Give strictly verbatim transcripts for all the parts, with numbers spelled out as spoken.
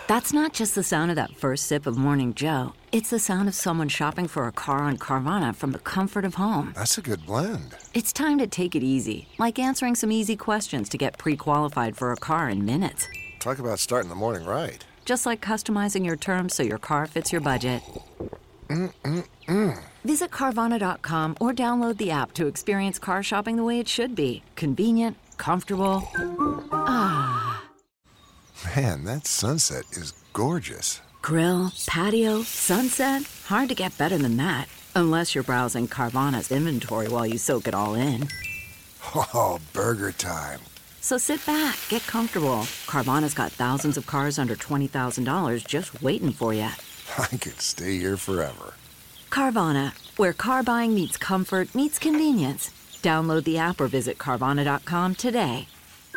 That's not just the sound of that first sip of Morning Joe. It's the sound of someone shopping for a car on Carvana from the comfort of home. That's a good blend. It's time to take it easy, like answering some easy questions to get pre-qualified for a car in minutes. Talk about starting the morning right. Just like customizing your terms so your car fits your budget. Mm-mm-mm. Visit Carvana dot com or download the app to experience car shopping the way it should be. Convenient, comfortable. Ah. Man, that sunset is gorgeous. Grill, patio, sunset. Hard to get better than that. Unless you're browsing Carvana's inventory while you soak it all in. Oh, burger time. So sit back, get comfortable. Carvana's got thousands of cars under twenty thousand dollars just waiting for you. I could stay here forever. Carvana, where car buying meets comfort meets convenience. Download the app or visit Carvana dot com today.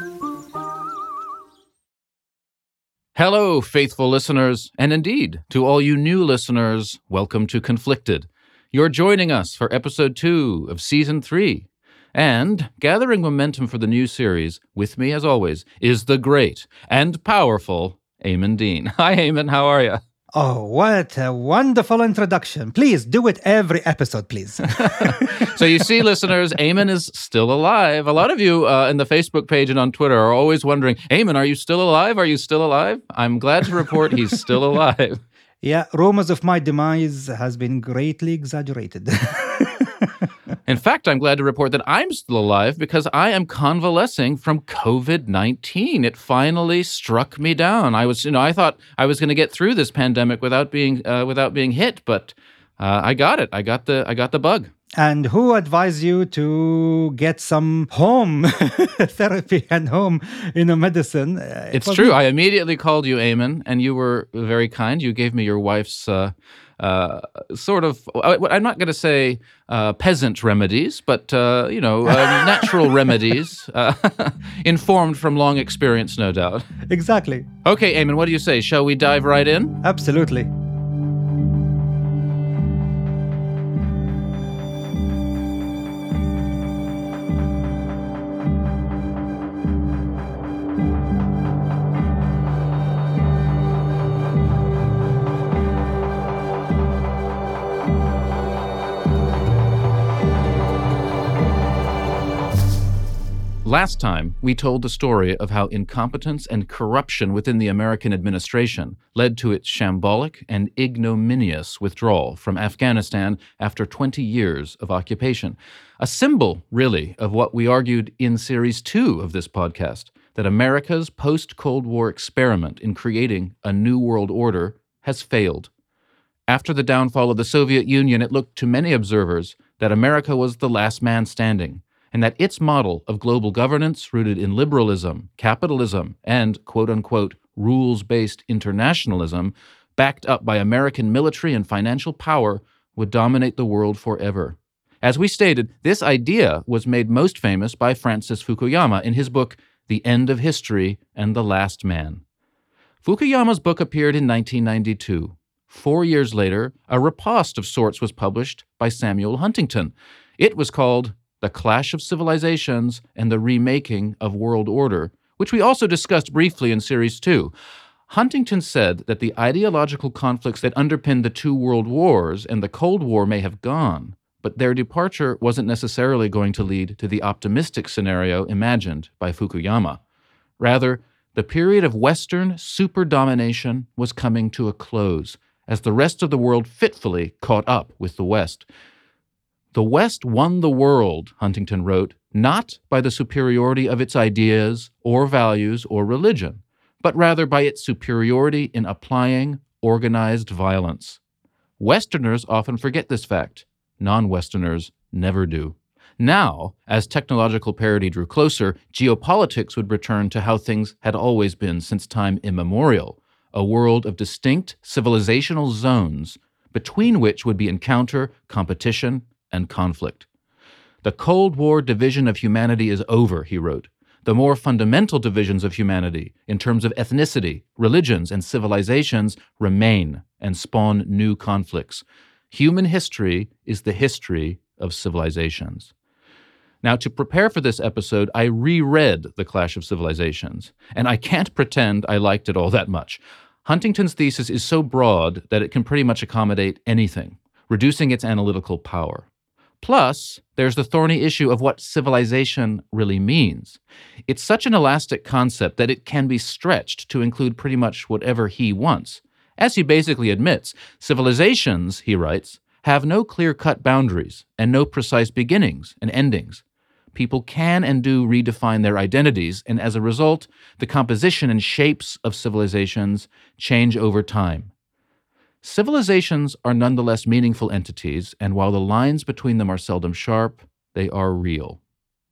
Hello, faithful listeners, and indeed, to all you new listeners, welcome to Conflicted. You're joining us for episode two of season three. And gathering momentum for the new series, with me as always, is the great and powerful Eamon Dean. Hi, Eamon, how are you? Oh, what a wonderful introduction. Please do it every episode, please. So you see, listeners, Eamon is still alive. A lot of you uh, in the Facebook page and on Twitter are always wondering, Eamon, are you still alive? Are you still alive? I'm glad to report he's still alive. Yeah, rumors of my demise has been greatly exaggerated. In fact, I'm glad to report that I'm still alive because I am convalescing from covid nineteen. It finally struck me down. I was, you know, I thought I was going to get through this pandemic without being uh, without being hit, but uh, I got it. I got the I got the bug. And who advised you to get some home therapy and home, you know, medicine? Uh, it's it true. Me. I immediately called you, Eamon, and you were very kind. You gave me your wife's uh, uh, sort of, I'm not going to say uh, peasant remedies, but, uh, you know, uh, natural remedies, uh, informed from long experience, no doubt. Exactly. Okay, Eamon, what do you say? Shall we dive right in? Absolutely. Last time, we told the story of how incompetence and corruption within the American administration led to its shambolic and ignominious withdrawal from Afghanistan after twenty years of occupation. A symbol, really, of what we argued in Series two of this podcast, that America's post-Cold War experiment in creating a new world order has failed. After the downfall of the Soviet Union, it looked to many observers that America was the last man standing, and that its model of global governance rooted in liberalism, capitalism, and quote-unquote rules-based internationalism, backed up by American military and financial power, would dominate the world forever. As we stated, this idea was made most famous by Francis Fukuyama in his book, The End of History and the Last Man. Fukuyama's book appeared in nineteen ninety-two. Four years later, a riposte of sorts was published by Samuel Huntington. It was called The Clash of Civilizations and the Remaking of World Order, which we also discussed briefly in Series two. Huntington said that the ideological conflicts that underpinned the two world wars and the Cold War may have gone, but their departure wasn't necessarily going to lead to the optimistic scenario imagined by Fukuyama. Rather, the period of Western superdomination was coming to a close, as the rest of the world fitfully caught up with the West. The West won the world, Huntington wrote, not by the superiority of its ideas or values or religion, but rather by its superiority in applying organized violence. Westerners often forget this fact. Non-Westerners never do. Now, as technological parity drew closer, geopolitics would return to how things had always been since time immemorial, a world of distinct civilizational zones, between which would be encounter, competition, and conflict. The Cold War division of humanity is over, he wrote. The more fundamental divisions of humanity, in terms of ethnicity, religions, and civilizations, remain and spawn new conflicts. Human history is the history of civilizations. Now, to prepare for this episode, I reread The Clash of Civilizations, and I can't pretend I liked it all that much. Huntington's thesis is so broad that it can pretty much accommodate anything, reducing its analytical power. Plus, there's the thorny issue of what civilization really means. It's such an elastic concept that it can be stretched to include pretty much whatever he wants. As he basically admits, civilizations, he writes, have no clear-cut boundaries and no precise beginnings and endings. People can and do redefine their identities, and as a result, the composition and shapes of civilizations change over time. Civilizations are nonetheless meaningful entities, and while the lines between them are seldom sharp, they are real.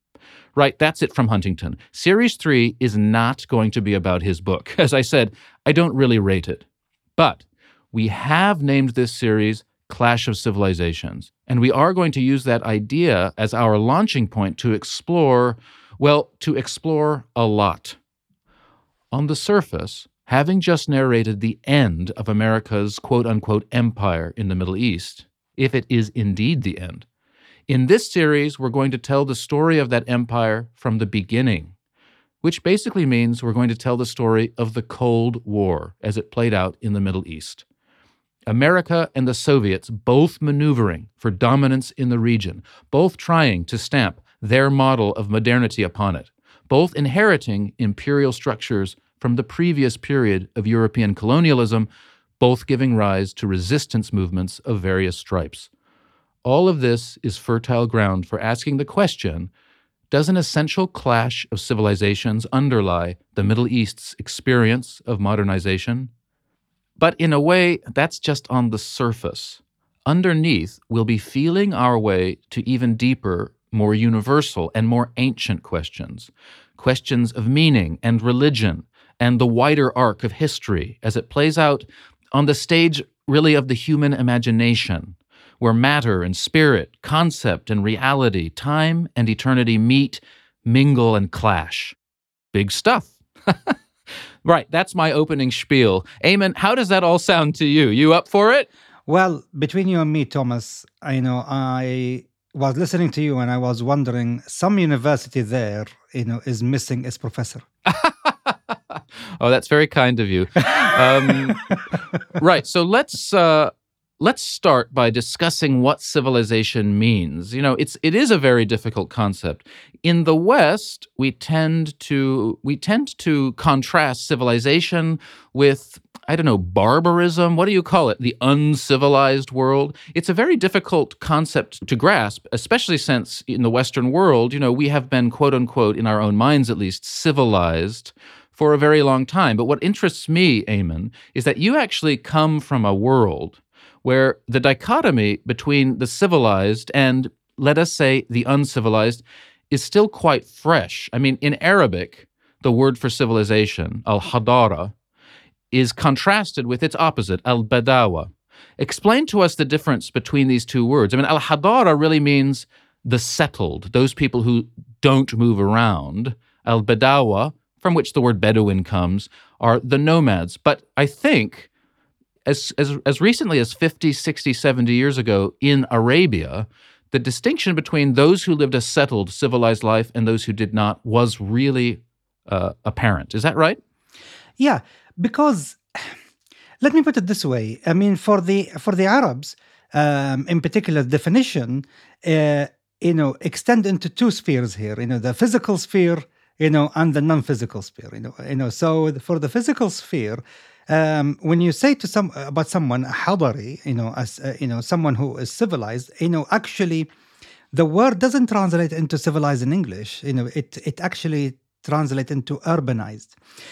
Right, that's it from Huntington. Series three is not going to be about his book. As I said, I don't really rate it. But we have named this series Clash of Civilizations, and we are going to use that idea as our launching point to explore, well, to explore a lot. On the surface, having just narrated the end of America's quote-unquote empire in the Middle East, if it is indeed the end, in this series we're going to tell the story of that empire from the beginning, which basically means we're going to tell the story of the Cold War as it played out in the Middle East. America and the Soviets both maneuvering for dominance in the region, both trying to stamp their model of modernity upon it, both inheriting imperial structures from the previous period of European colonialism, both giving rise to resistance movements of various stripes. All of this is fertile ground for asking the question, does an essential clash of civilizations underlie the Middle East's experience of modernization? But in a way, that's just on the surface. Underneath, we'll be feeling our way to even deeper, more universal, and more ancient questions. Questions of meaning and religion, and the wider arc of history as it plays out on the stage, really, of the human imagination, where matter and spirit, concept and reality, time and eternity meet, mingle, and clash. Big stuff. Right, that's my opening spiel. Eamon, how does that all sound to you? You up for it? Well, between you and me, Thomas, I know I was listening to you and I was wondering, some university there, you know, is missing its professor. Oh, that's very kind of you. Um, right, so let's uh, let's start by discussing what civilization means. You know, it's it is a very difficult concept. In the West, we tend to we tend to contrast civilization with, I don't know, barbarism. What do you call it? The uncivilized world. It's a very difficult concept to grasp, especially since in the Western world, you know, we have been, quote unquote, in our own minds at least, civilized for a very long time. But what interests me, Eamon, is that you actually come from a world where the dichotomy between the civilized and, let us say, the uncivilized is still quite fresh. I mean, in Arabic, the word for civilization, al-hadara, is contrasted with its opposite, al-badawa. Explain to us the difference between these two words. I mean, al-hadara really means the settled, those people who don't move around. Al-badawa, from which the word Bedouin comes, are the nomads. But I think as, as, as recently as fifty, sixty, seventy years ago in Arabia, the distinction between those who lived a settled, civilized life and those who did not was really uh, apparent. Is that right? Yeah, because let me put it this way. I mean, for the for the Arabs, um, in particular, definition, uh, you know, extend into two spheres here. You know, the physical sphere, you know, and the non-physical sphere. You know, you know. So for the physical sphere, um, when you say to some about someone hadari, you know, as uh, you know, someone who is civilized, you know, actually, the word doesn't translate into civilized in English. You know, it it actually translate into urbanized.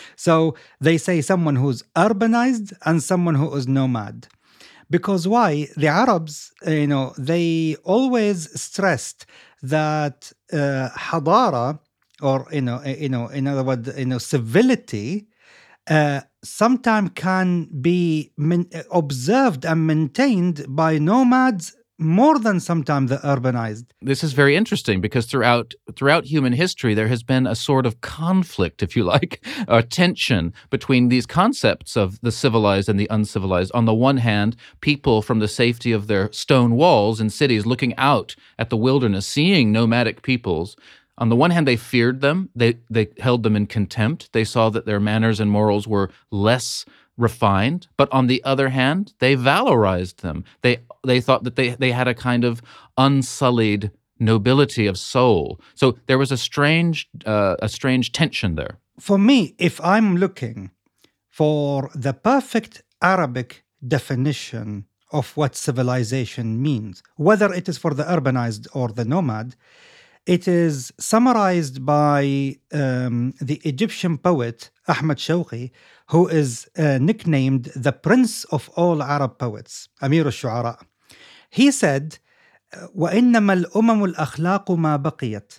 So they say someone who's urbanized and someone who is nomad. Because why? The Arabs, you know, they always stressed that uh, hadara, or, you know, you know, in other words, you know, civility, uh, sometimes can be min- observed and maintained by nomads more than sometimes the urbanized. This is very interesting because throughout throughout human history, there has been a sort of conflict, if you like, a tension between these concepts of the civilized and the uncivilized. On the one hand, people from the safety of their stone walls in cities looking out at the wilderness, seeing nomadic peoples. On the one hand, they feared them. They they held them in contempt. They saw that their manners and morals were less refined, but on the other hand, they valorized them. They they thought that they, they had a kind of unsullied nobility of soul. So there was a strange uh, a strange tension there. For me, if I'm looking for the perfect Arabic definition of what civilization means, whether it is for the urbanized or the nomad, it is summarized by um, the Egyptian poet Ahmad Shawqi, who is uh, nicknamed the Prince of all Arab poets, Amir al-Shu'ara. He said, وَإِنَّمَا الْأُمَمُ الْأَخْلَاقُ مَا بَقِيَتْ,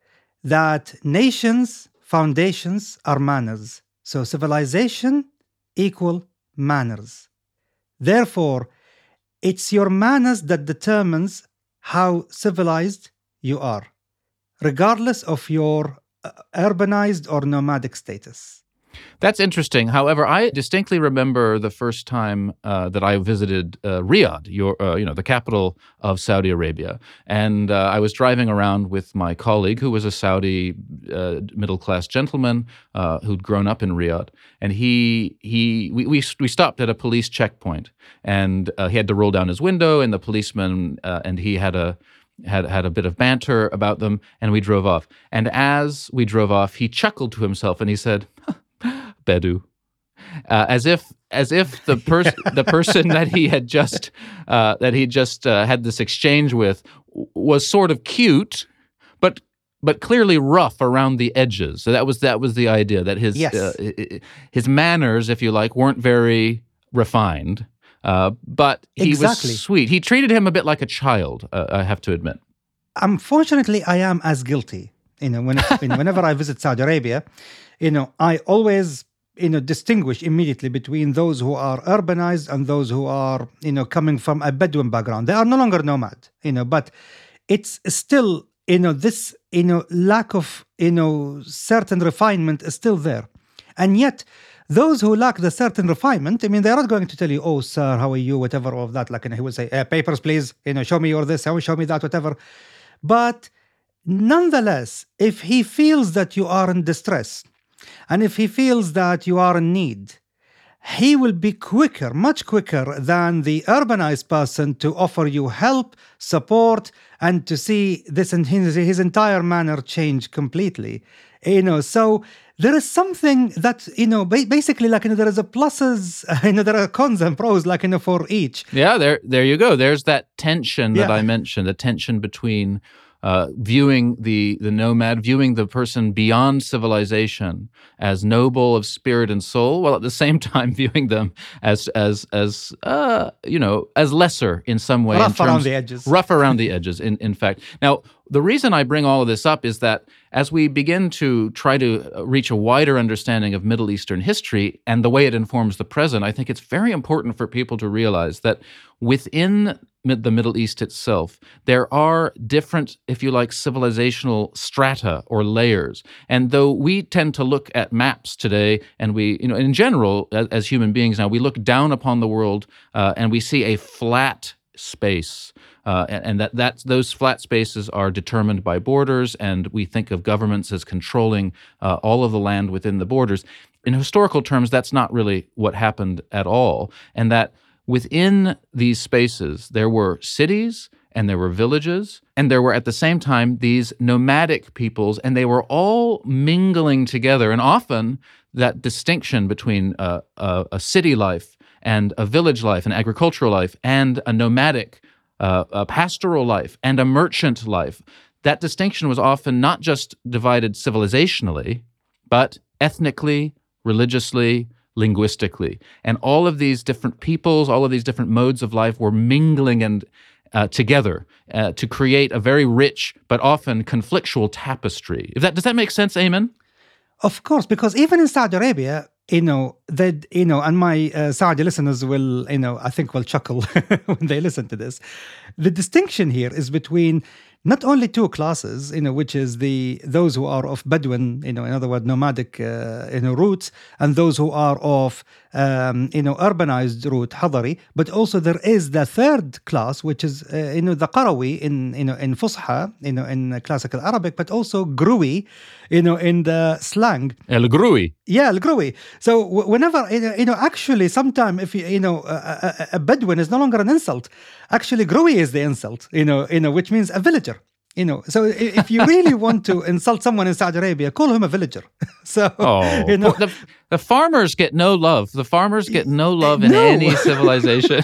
that nations' foundations are manners. So civilization equal manners. Therefore, it's your manners that determines how civilized you are, regardless of your urbanized or nomadic status. That's interesting. However, I distinctly remember the first time uh, that I visited uh, Riyadh, your, uh, you know, the capital of Saudi Arabia, and uh, I was driving around with my colleague, who was a Saudi uh, middle-class gentleman uh, who'd grown up in Riyadh, and he he we we, we stopped at a police checkpoint, and uh, he had to roll down his window, and the policeman uh, and he had a. had had a bit of banter about them, and we drove off. And as we drove off, he chuckled to himself and he said, Bedu, uh, as if as if the person the person that he had just uh, that he just uh, had this exchange with was sort of cute, but but clearly rough around the edges. So that was that was the idea, that his Yes. uh, his manners, if you like, weren't very refined. Uh, but he Exactly. was sweet. He treated him a bit like a child, uh, I have to admit. Unfortunately, I am as guilty. You know, when, you know, whenever I visit Saudi Arabia, you know, I always, you know, distinguish immediately between those who are urbanized and those who are, you know, coming from a Bedouin background. They are no longer nomad, you know, but it's still, you know, this, you know, lack of, you know, certain refinement is still there. And yet, those who lack the certain refinement, I mean, they're not going to tell you, oh, sir, how are you, whatever, all of that. Like, and he would say, eh, papers, please, you know, show me your this, show me that, whatever. But nonetheless, if he feels that you are in distress, and if he feels that you are in need, he will be quicker, much quicker than the urbanized person to offer you help, support, and to see this and his, his entire manner change completely. You know, so there is something that, you know, ba- basically, like, you know, there is a pluses, you know, there are cons and pros, like, you know, for each. Yeah, there there you go. There's that tension that Yeah. I mentioned, the tension between uh, viewing the, the nomad, viewing the person beyond civilization as noble of spirit and soul, while at the same time viewing them as, as, as uh, you know, as lesser in some way. Rough in around terms- the edges. Rough around the edges, in, in fact. Now, the reason I bring all of this up is that as we begin to try to reach a wider understanding of Middle Eastern history and the way it informs the present, I think it's very important for people to realize that within mid- the Middle East itself, there are different, if you like, civilizational strata or layers. And though we tend to look at maps today, and we, you know, in general, as, as human beings now, we look down upon the world uh, and we see a flat space. Uh, and, and that that's, those flat spaces are determined by borders, and we think of governments as controlling uh, all of the land within the borders. In historical terms, that's not really what happened at all, and that within these spaces, there were cities and there were villages, and there were at the same time these nomadic peoples, and they were all mingling together. And often that distinction between uh, a, a city life and a village life, an agricultural life, and a nomadic Uh, a pastoral life and a merchant life, that distinction was often not just divided civilizationally, but ethnically, religiously, linguistically. And all of these different peoples, all of these different modes of life were mingling and uh, together uh, to create a very rich but often conflictual tapestry. If that, does that make sense, Ayman? Of course, because even in Saudi Arabia, you know, that, you know, and my uh, Saudi listeners will, you know, I think will chuckle when they listen to this. The distinction here is between not only two classes, you know, which is the those who are of Bedouin, you know, in other words, nomadic, uh, you know, roots, and those who are of, um, you know, urbanized route, Hadari. But also there is the third class, which is, uh, you know, the Qarawi in, you know, in Fusha, you know, in classical Arabic, but also Gruwi, you know, in the slang. El Grui. Yeah, al-Grui. So w- whenever, you know, you know, actually, sometime if, you, you know, a, a, a Bedouin is no longer an insult. Actually, Grui is the insult, you know, you know, which means a villager. You know, so i- if you really want to insult someone in Saudi Arabia, call him a villager. So, Oh, you know, the, the farmers get no love. The farmers get no love in No. any civilization.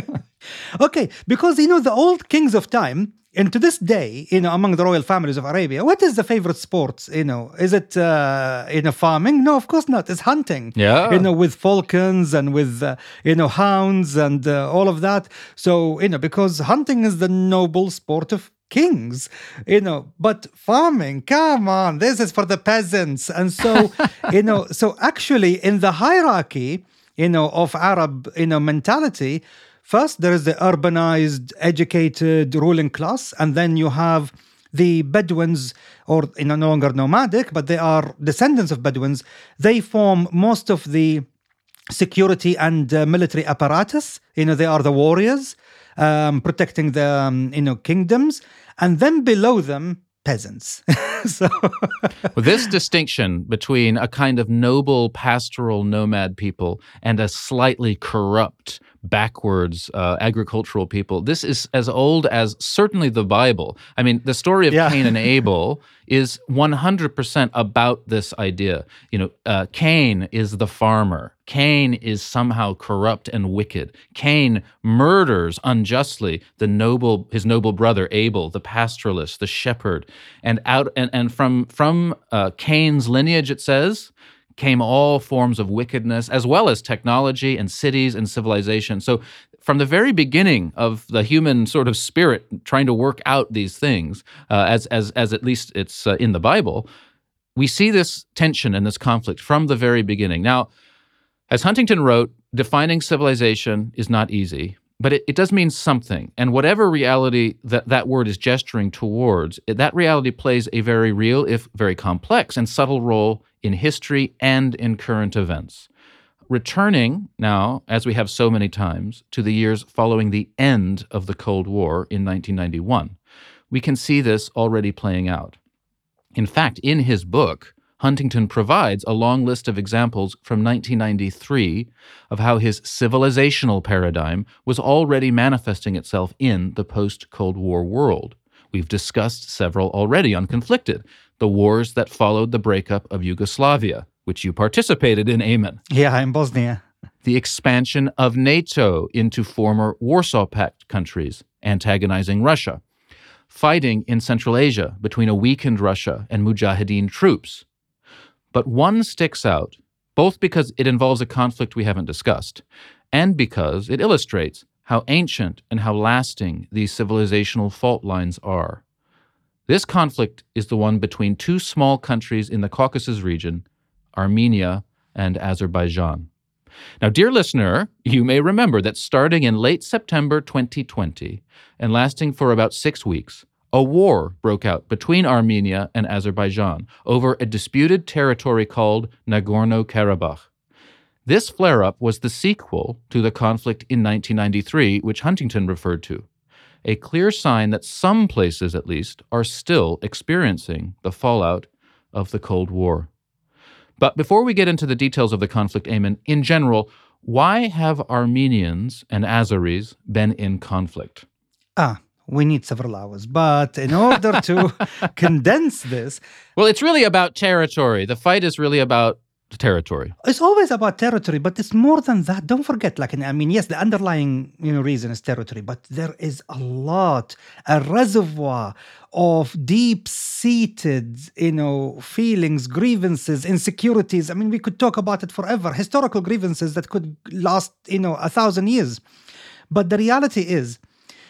okay, because, you know, the old kings of time, and to this day, you know, among the royal families of Arabia, what is the favorite sport? You know, is it, uh, you know, farming? No, of course not. It's hunting. Yeah. You know, with falcons and with, uh, you know, hounds and uh, all of that. So, you know, because hunting is the noble sport of kings, you know, but farming, come on, this is for the peasants. And so, you know, so actually in the hierarchy, you know, of Arab, you know, mentality, first there is the urbanized, educated ruling class, and then you have the Bedouins, or, you know, no longer nomadic, but they are descendants of Bedouins. They form most of the security and uh, military apparatus. You know, they are the warriors, um, protecting the, um, you know, kingdoms, and then below them, peasants. So, Well, this distinction between a kind of noble pastoral nomad people and a slightly corrupt, backwards uh, agricultural people, this is as old as certainly the Bible. I mean, the story of Yeah. Cain and Abel is one hundred percent about this idea. You know, uh, Cain is the farmer. Cain is somehow corrupt and wicked. Cain murders unjustly the noble, his noble brother Abel, the pastoralist, the shepherd, and out and, and from from uh, Cain's lineage, it says, came all forms of wickedness, as well as technology and cities and civilization. So from the very beginning of the human sort of spirit trying to work out these things, uh, as, as, as at least it's uh, in the Bible, we see this tension and this conflict from the very beginning. Now, as Huntington wrote, defining civilization is not easy, but it, it does mean something. And whatever reality that that word is gesturing towards, that reality plays a very real, if very complex and subtle role in history and in current events. Returning now, as we have so many times, to the years following the end of the Cold War in nineteen ninety-one, we can see this already playing out. In fact, in his book, Huntington provides a long list of examples from nineteen ninety-three of how his civilizational paradigm was already manifesting itself in the post-Cold War world. We've discussed several already on Conflicted, the wars that followed the breakup of Yugoslavia, which you participated in, Eamon. yeah, in Bosnia. The expansion of NATO into former Warsaw Pact countries, antagonizing Russia. Fighting in Central Asia between a weakened Russia and Mujahideen troops. But one sticks out, both because it involves a conflict we haven't discussed, and because it illustrates how ancient and how lasting these civilizational fault lines are. This conflict is the one between two small countries in the Caucasus region, Armenia and Azerbaijan. Now, dear listener, you may remember that starting in late September twenty twenty and lasting for about six weeks, a war broke out between Armenia and Azerbaijan over a disputed territory called Nagorno-Karabakh. This flare-up was the sequel to the conflict in nineteen ninety-three, which Huntington referred to, a clear sign that some places, at least, are still experiencing the fallout of the Cold War. But before we get into the details of the conflict, Eamon, in general, why have Armenians and Azeris been in conflict? Ah, we need several hours. But in order to condense this, Well, it's really about territory. The fight is really about territory. it's always about territory, but it's more than that. Don't forget, like, I mean, yes, the underlying, you know, reason is territory, but there is a lot, a reservoir of deep-seated, you know, feelings, grievances, insecurities. I mean, we could talk about it forever. Historical grievances that could last, you know, a thousand years. But the reality is,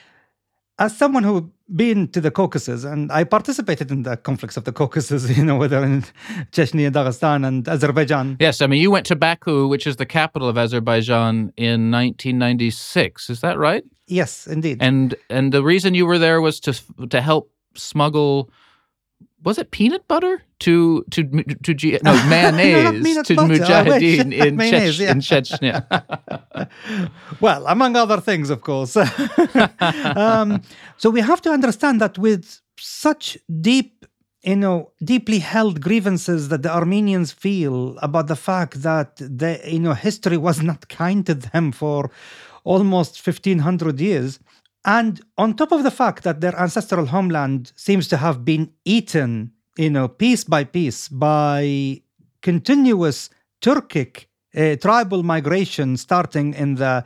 as someone who been to the Caucasus, and I participated in the conflicts of the Caucasus, you know, whether in Chechnya, Dagestan, and Azerbaijan. Yes, I mean, you went to Baku, which is the capital of Azerbaijan, in nineteen ninety-six. Is that right? Yes, indeed. And and the reason you were there was to to help smuggle, was it peanut butter to to to, to no mayonnaise peanut to butter, I wish. Mujahideen in, Mayonnaise, Chech- yeah. in Chechnya. Well, among other things, of course. um, so we have to understand that with such deep you know, deeply held grievances that the Armenians feel about the fact that the, you know, history was not kind to them for almost fifteen hundred years. And on top of the fact that their ancestral homeland seems to have been eaten, you know, piece by piece by continuous Turkic uh, tribal migration starting in the,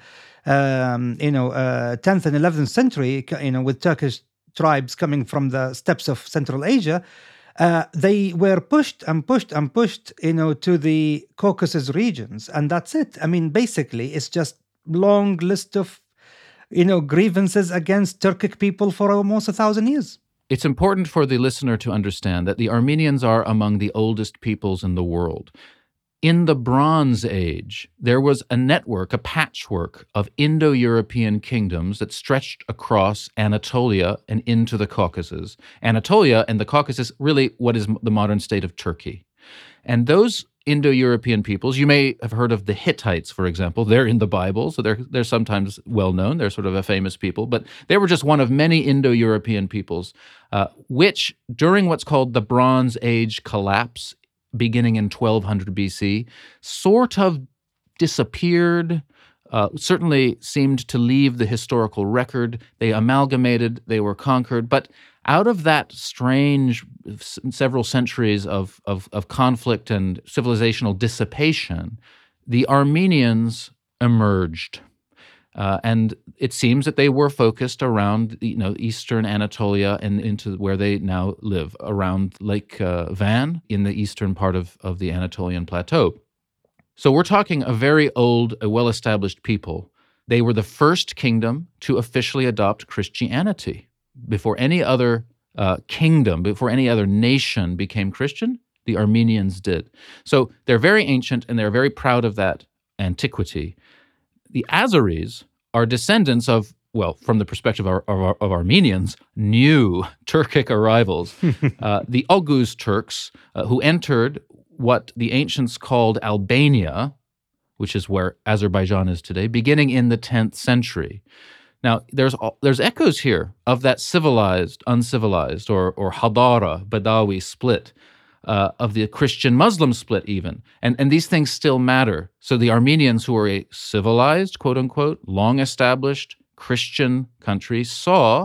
um, you know, uh, tenth and eleventh century, you know, with Turkish tribes coming from the steppes of Central Asia, uh, they were pushed and pushed and pushed, you know, to the Caucasus regions. And that's it. I mean, basically, it's just long list of, you know, grievances against Turkic people for almost a thousand years. It's important for the listener to understand that the Armenians are among the oldest peoples in the world. In the Bronze Age, there was a network, a patchwork of Indo-European kingdoms that stretched across Anatolia and into the Caucasus. Anatolia and the Caucasus, really what is the modern state of Turkey. And those Indo-European peoples, you may have heard of the Hittites, for example. They're in the Bible, so they're, they're sometimes well-known. They're sort of a famous people, but they were just one of many Indo-European peoples, uh, which during what's called the Bronze Age collapse, beginning in twelve hundred B C, sort of disappeared, uh, certainly seemed to leave the historical record. They amalgamated, they were conquered, but out of that strange s- several centuries of, of, of conflict and civilizational dissipation, the Armenians emerged. Uh, and it seems that they were focused around, you know, eastern Anatolia and into where they now live, around Lake uh, Van in the eastern part of, of the Anatolian Plateau. So we're talking a very old, a well-established people. They were the first kingdom to officially adopt Christianity. Before any other uh, kingdom, before any other nation became Christian, the Armenians did. So they're very ancient and they're very proud of that antiquity. The Azeris are descendants of, well, from the perspective of, of, of Armenians, new Turkic arrivals. uh, the Oghuz Turks, uh, who entered what the ancients called Albania, which is where Azerbaijan is today, beginning in the tenth century. Now, there's there's echoes here of that civilized, uncivilized, or or Hadara, Badawi split, uh, of the Christian-Muslim split even. And, and these things still matter. So the Armenians, who are a civilized, quote-unquote, long-established Christian country, saw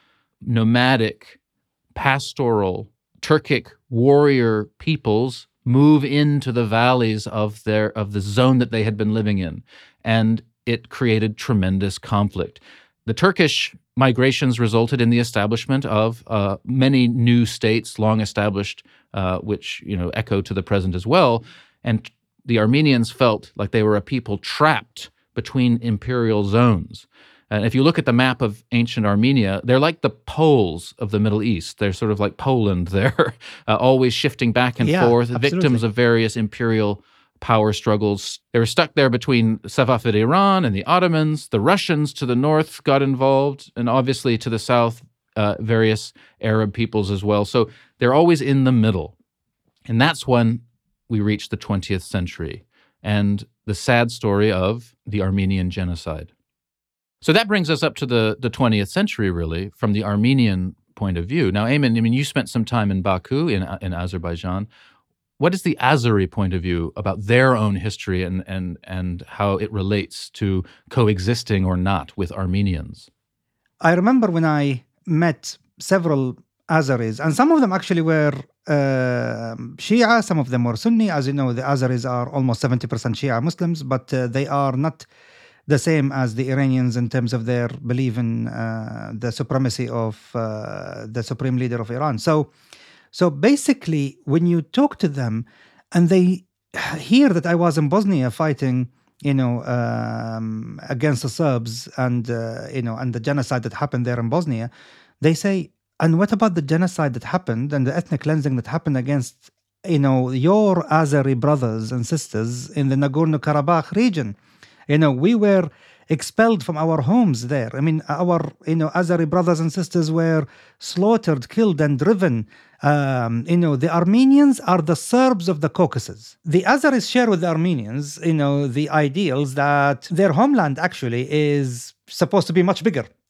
nomadic, pastoral, Turkic warrior peoples move into the valleys of their of the zone that they had been living in. And it created tremendous conflict. The Turkish migrations resulted in the establishment of uh, many new states, long established, uh, which you know echo to the present as well. And the Armenians felt like they were a people trapped between imperial zones. And if you look at the map of ancient Armenia, they're like the poles of the Middle East. They're sort of like Poland there, uh, always shifting back and yeah, forth, absolutely. victims of various imperial power struggles. They were stuck there between Safavid Iran and the Ottomans. The Russians to the north got involved, and obviously to the south, uh, various Arab peoples as well. So they're always in the middle. And that's when we reach the twentieth century and the sad story of the Armenian genocide. So that brings us up to the, the twentieth century, really, from the Armenian point of view. Now, Eamon, I mean, you spent some time in Baku, in, in Azerbaijan. What is the Azeri point of view about their own history and, and, and how it relates to coexisting or not with Armenians? I remember when I met several Azeris, and some of them actually were uh, Shia, some of them were Sunni. As you know, the Azeris are almost seventy percent Shia Muslims, but uh, they are not the same as the Iranians in terms of their belief in uh, the supremacy of uh, the supreme leader of Iran. So, so basically, when you talk to them and they hear that I was in Bosnia fighting, you know, um, against the Serbs and, uh, you know, and the genocide that happened there in Bosnia, they say, and what about the genocide that happened and the ethnic cleansing that happened against, you know, your Azeri brothers and sisters in the Nagorno-Karabakh region? You know, we were expelled from our homes there. I mean, our, you know, Azeri brothers and sisters were slaughtered, killed, and driven. Um, you know, the Armenians are the Serbs of the Caucasus. The Azeris share with the Armenians, you know, the ideals that their homeland actually is supposed to be much bigger.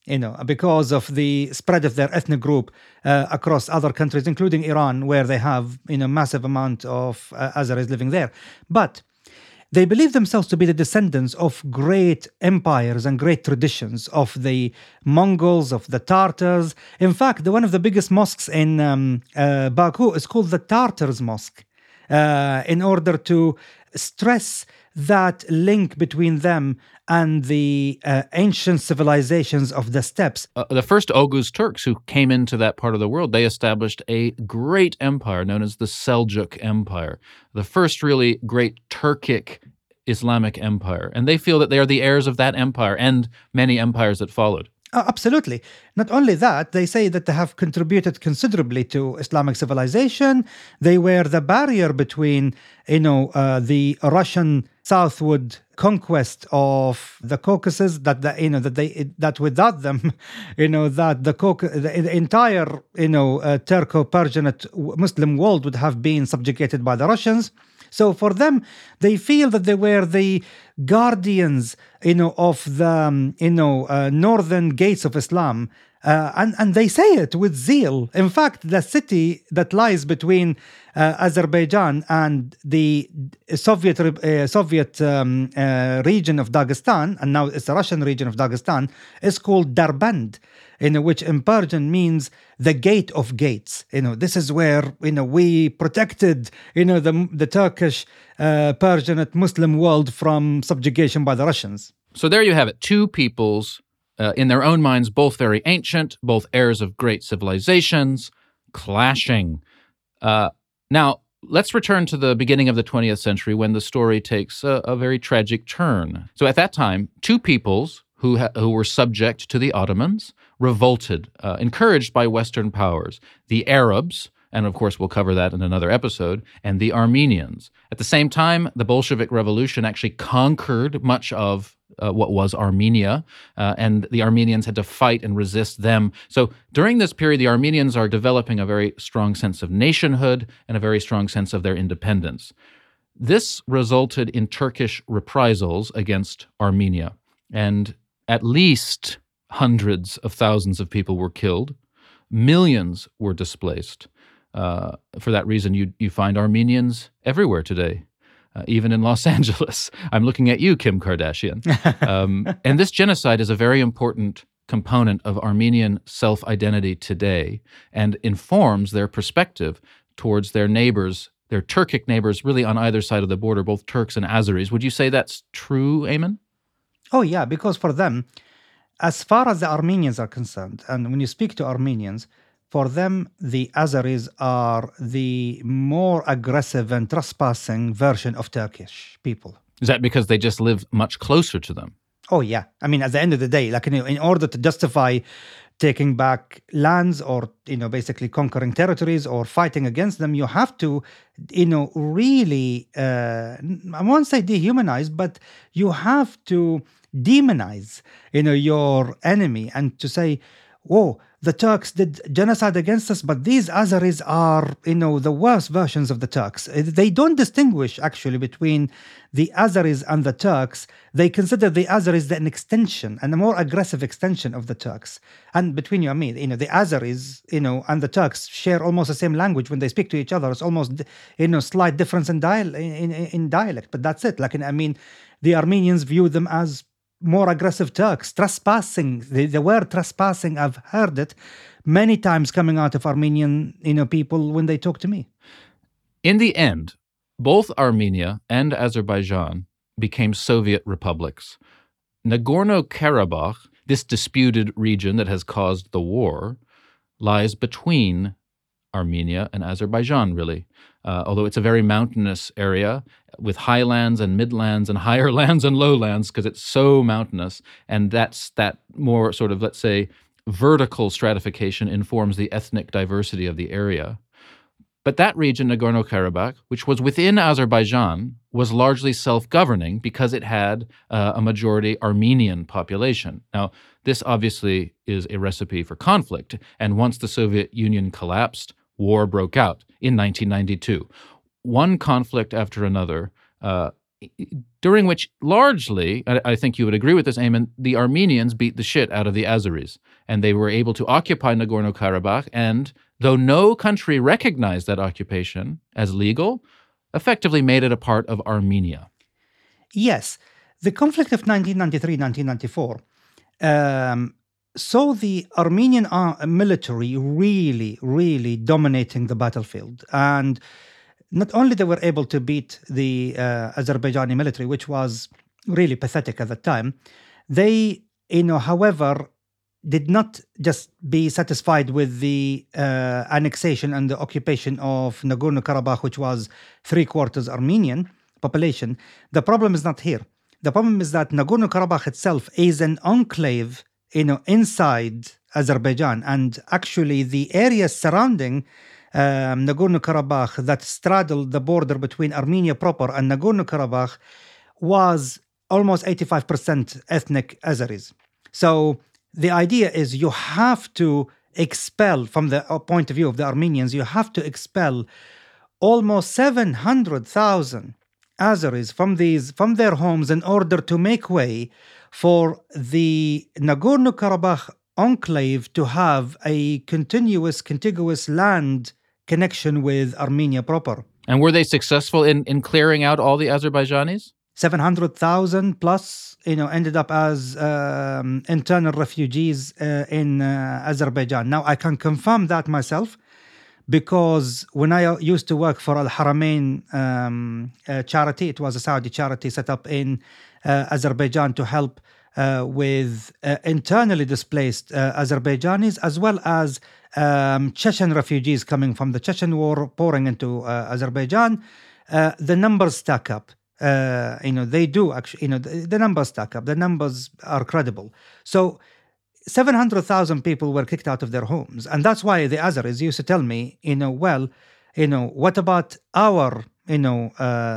you know, because of the spread of their ethnic group uh, across other countries, including Iran, where they have, you know, massive amount of uh, Azeris living there. But they believe themselves to be the descendants of great empires and great traditions of the Mongols, of the Tartars. In fact, the, one of the biggest mosques in um, uh, Baku is called the Tartars Mosque, uh, in order to stress that link between them and the uh, ancient civilizations of the steppes. Uh, the first Oghuz Turks who came into that part of the world, they established a great empire known as the Seljuk Empire, the first really great Turkic Islamic empire. And they feel that they are the heirs of that empire and many empires that followed. Oh, absolutely. Not only that, they say that they have contributed considerably to Islamic civilization. They were the barrier between, you know, uh, the Russian southward conquest of the Caucasus. That the, you know that they that without them, you know, that the, Cauc- the, the entire, you know, uh, Turco-Persianate Muslim world would have been subjugated by the Russians. So for them, they feel that they were the guardians, you know, of the, um, you know, uh, northern gates of Islam. Uh, and, and they say it with zeal. In fact, the city that lies between uh, Azerbaijan and the Soviet uh, Soviet um, uh, region of Dagestan, and now it's the Russian region of Dagestan, is called Darband, you know, which in Persian means the gate of gates. You know, this is where, you know, we protected, you know, the the Turkish uh, Persianate Muslim world from subjugation by the Russians. So there you have it. Two peoples, uh, in their own minds, both very ancient, both heirs of great civilizations, clashing. Uh, now, let's return to the beginning of the twentieth century when the story takes a, a very tragic turn. So at that time, two peoples who ha- who were subject to the Ottomans revolted, uh, encouraged by Western powers. The Arabs, and of course we'll cover that in another episode, and the Armenians. At the same time, the Bolshevik Revolution actually conquered much of uh, what was Armenia, uh, and the Armenians had to fight and resist them. So during this period, the Armenians are developing a very strong sense of nationhood and a very strong sense of their independence. This resulted in Turkish reprisals against Armenia, and at least hundreds of thousands of people were killed. Millions were displaced. Uh, for that reason, you you find Armenians everywhere today, uh, even in Los Angeles. I'm looking at you, Kim Kardashian. Um, and this genocide is a very important component of Armenian self-identity today and informs their perspective towards their neighbors, their Turkic neighbors, really on either side of the border, both Turks and Azeris. Would you say that's true, Ayman? Oh, yeah, because for them, as far as the Armenians are concerned, and when you speak to Armenians, for them, the Azeris are the more aggressive and trespassing version of Turkish people. Is that because they just live much closer to them? Oh, yeah. I mean, at the end of the day, like, you know, in order to justify taking back lands or, you know, basically conquering territories or fighting against them, you have to, you know, really, uh, I won't say dehumanize, but you have to demonize, you know, your enemy and to say, whoa, the Turks did genocide against us, but these Azeris are, you know, the worst versions of the Turks. They don't distinguish, actually, between the Azeris and the Turks. They consider the Azeris an extension and a more aggressive extension of the Turks. And between you and me, you know, the Azeris, you know, and the Turks share almost the same language when they speak to each other. It's almost, you know, slight difference in, dial- in, in, in dialect, but that's it. Like, I mean, the Armenians view them as more aggressive Turks, trespassing. The, the word trespassing, I've heard it many times coming out of Armenian, you know, people when they talk to me. In the end, both Armenia and Azerbaijan became Soviet republics. Nagorno-Karabakh, this disputed region that has caused the war, lies between Armenia and Azerbaijan, really. Uh, although it's a very mountainous area with highlands and midlands and higher lands and lowlands because it's so mountainous. And that's that more sort of, let's say, vertical stratification informs the ethnic diversity of the area. But that region, Nagorno-Karabakh, which was within Azerbaijan, was largely self-governing because it had uh, a majority Armenian population. Now, this obviously is a recipe for conflict. And once the Soviet Union collapsed, war broke out in nineteen ninety-two. One conflict after another uh, during which largely, I, I think you would agree with this, Ayman, the Armenians beat the shit out of the Azeris, and they were able to occupy Nagorno-Karabakh, and though no country recognized that occupation as legal, effectively made it a part of Armenia. Yes. The conflict of nineteen ninety-three nineteen ninety-four um, saw the Armenian uh, military really, really dominating the battlefield. And not only they were able to beat the uh, Azerbaijani military, which was really pathetic at the time, they, you know, however, did not just be satisfied with the uh, annexation and the occupation of Nagorno-Karabakh, which was three-quarters Armenian population. The problem is not here. The problem is that Nagorno-Karabakh itself is an enclave, you know, inside Azerbaijan, and actually the areas surrounding um, Nagorno-Karabakh that straddled the border between Armenia proper and Nagorno-Karabakh was almost eighty-five percent ethnic Azeris. So the idea is you have to expel, from the point of view of the Armenians, you have to expel almost seven hundred thousand Azeris from these from their homes in order to make way for the Nagorno-Karabakh enclave to have a continuous, contiguous land connection with Armenia proper. And were they successful in, in clearing out all the Azerbaijanis? seven hundred thousand plus, you know, ended up as um, internal refugees uh, in uh, Azerbaijan. Now, I can confirm that myself, because when I used to work for Al Haramain um, uh, charity, it was a Saudi charity set up in uh, Azerbaijan to help uh, with uh, internally displaced uh, Azerbaijanis, as well as um, Chechen refugees coming from the Chechen war pouring into uh, Azerbaijan. Uh, the numbers stack up. Uh, you know, they do actually, you know, the, the numbers stack up. The numbers are credible. So seven hundred thousand people were kicked out of their homes. And that's why the Azeris used to tell me, you know, well, you know, what about our, you know,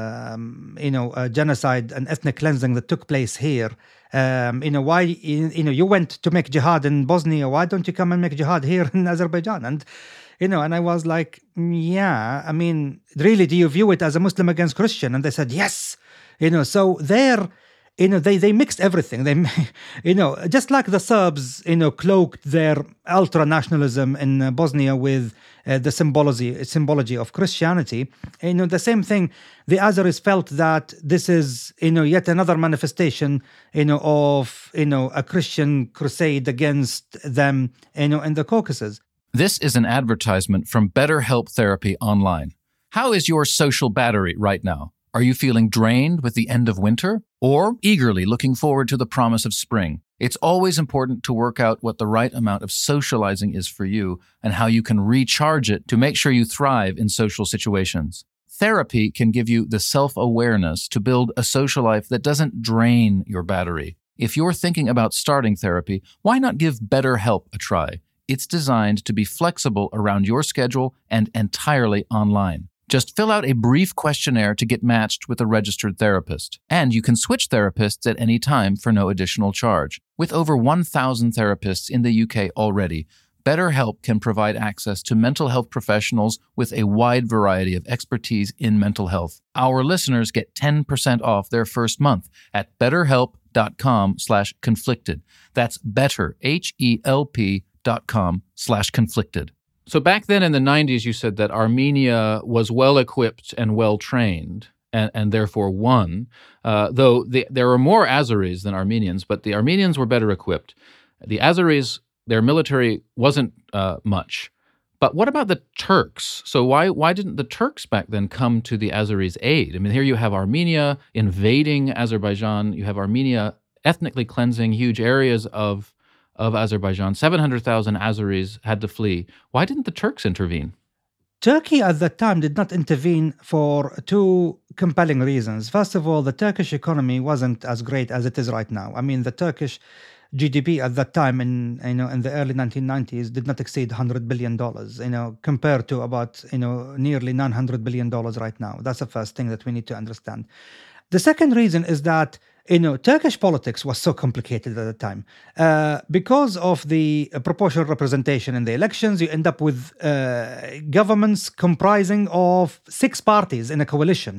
um, you know, uh, genocide and ethnic cleansing that took place here? Um, you know, why, you, you know, you went to make jihad in Bosnia. Why don't you come and make jihad here in Azerbaijan? And, you know, and I was like, yeah, I mean, really, do you view it as a Muslim against Christian? And they said, yes. You know, so they're, you know, they, they mixed everything. They, you know, just like the Serbs, you know, cloaked their ultra-nationalism in uh, Bosnia with uh, the symbology, symbology of Christianity. You know, the same thing, the Azeris felt that this is, you know, yet another manifestation, you know, of, you know, a Christian crusade against them, you know, in the Caucasus. This is an advertisement from BetterHelp Therapy Online. How is your social battery right now? Are you feeling drained with the end of winter? Or eagerly looking forward to the promise of spring? It's always important to work out what the right amount of socializing is for you and how you can recharge it to make sure you thrive in social situations. Therapy can give you the self-awareness to build a social life that doesn't drain your battery. If you're thinking about starting therapy, why not give BetterHelp a try? It's designed to be flexible around your schedule and entirely online. Just fill out a brief questionnaire to get matched with a registered therapist. And you can switch therapists at any time for no additional charge. With over one thousand therapists in the U K already, BetterHelp can provide access to mental health professionals with a wide variety of expertise in mental health. Our listeners get ten percent off their first month at betterhelp.com slash conflicted. That's better, H E L P dot com slash conflicted. So back then in the nineties, you said that Armenia was well-equipped and well-trained and, and therefore won, uh, though the, there were more Azeris than Armenians, but the Armenians were better equipped. The Azeris, their military wasn't uh, much. But what about the Turks? So why why didn't the Turks back then come to the Azeris' aid? I mean, here you have Armenia invading Azerbaijan. You have Armenia ethnically cleansing huge areas of of Azerbaijan. seven hundred thousand Azeris had to flee. Why didn't the Turks intervene? Turkey at that time did not intervene for two compelling reasons. First of all, the Turkish economy wasn't as great as it is right now. I mean, the Turkish G D P at that time in, you know, in the early nineteen nineties did not exceed one hundred billion dollars, you know, compared to about, you know, nearly nine hundred billion dollars right now. That's the first thing that we need to understand. The second reason is that, you know, Turkish politics was so complicated at the time. Uh, because of the uh, proportional representation in the elections, you end up with uh, governments comprising of six parties in a coalition.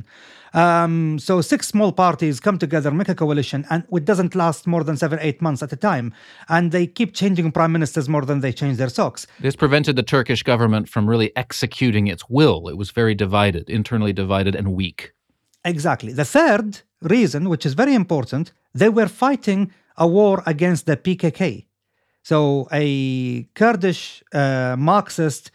Um, so six small parties come together, make a coalition, and it doesn't last more than seven, eight months at a time. And they keep changing prime ministers more than they change their socks. This prevented the Turkish government from really executing its will. It was very divided, internally divided and weak. Exactly. The third reason, which is very important, they were fighting a war against the P K K. So a Kurdish uh, Marxist,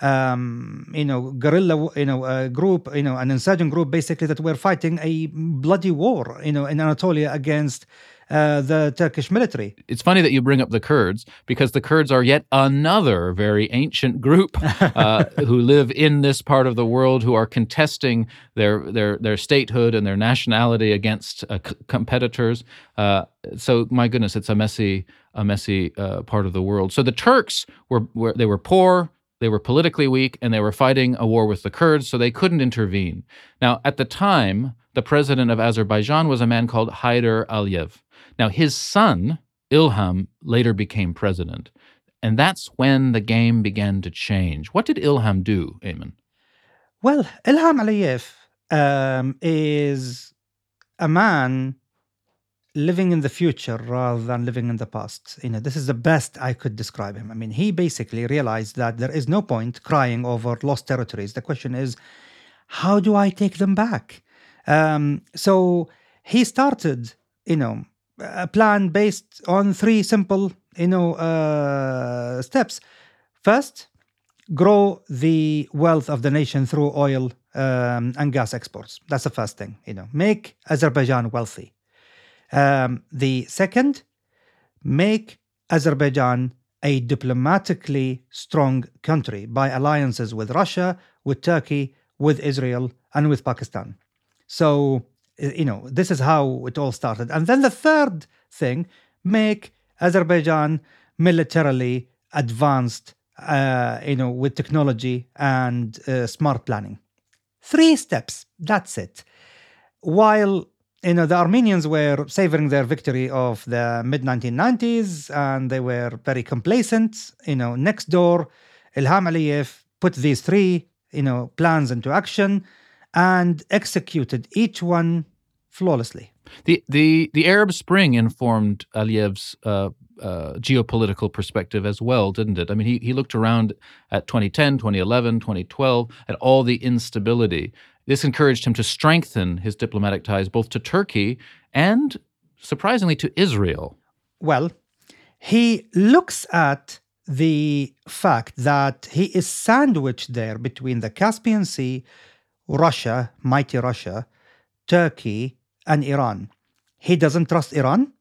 um, you know, guerrilla, you know, uh, group, you know, an insurgent group, basically, that were fighting a bloody war, you know, in Anatolia against uh, the Turkish military. It's funny that you bring up the Kurds, because the Kurds are yet another very ancient group uh, who live in this part of the world, who are contesting their their their statehood and their nationality against uh, c- competitors. Uh, so, my goodness, it's a messy a messy uh, part of the world. So the Turks were, were they were poor. They were politically weak, and they were fighting a war with the Kurds, so they couldn't intervene. Now, at the time, the president of Azerbaijan was a man called Haydar Aliyev. Now, his son, Ilham, later became president. And that's when the game began to change. What did Ilham do, Ayman? Well, Ilham Aliyev um, is a man living in the future rather than living in the past. You know, this is the best I could describe him. I mean, he basically realized that there is no point crying over lost territories. The question is, how do I take them back? Um, so he started, you know, a plan based on three simple, you know, uh, steps. First, grow the wealth of the nation through oil um, and gas exports. That's the first thing, you know, make Azerbaijan wealthy. Um, the second, make Azerbaijan a diplomatically strong country by alliances with Russia, with Turkey, with Israel, and with Pakistan. So, you know, this is how it all started. And then the third thing, make Azerbaijan militarily advanced, uh, you know, with technology and uh, smart planning. Three steps, that's it. While You know, the Armenians were savoring their victory of the mid nineteen nineties, and they were very complacent. You know, next door, Ilham Aliyev put these three, you know, plans into action and executed each one flawlessly. The the the Arab Spring informed Aliyev's uh, uh, geopolitical perspective as well, didn't it? I mean, he he looked around at twenty ten, twenty eleven, twenty twelve, at all the instability. This encouraged him to strengthen his diplomatic ties both to Turkey and, surprisingly, to Israel. Well, he looks at the fact that he is sandwiched there between the Caspian Sea, Russia, mighty Russia, Turkey, and Iran. He doesn't trust Iran.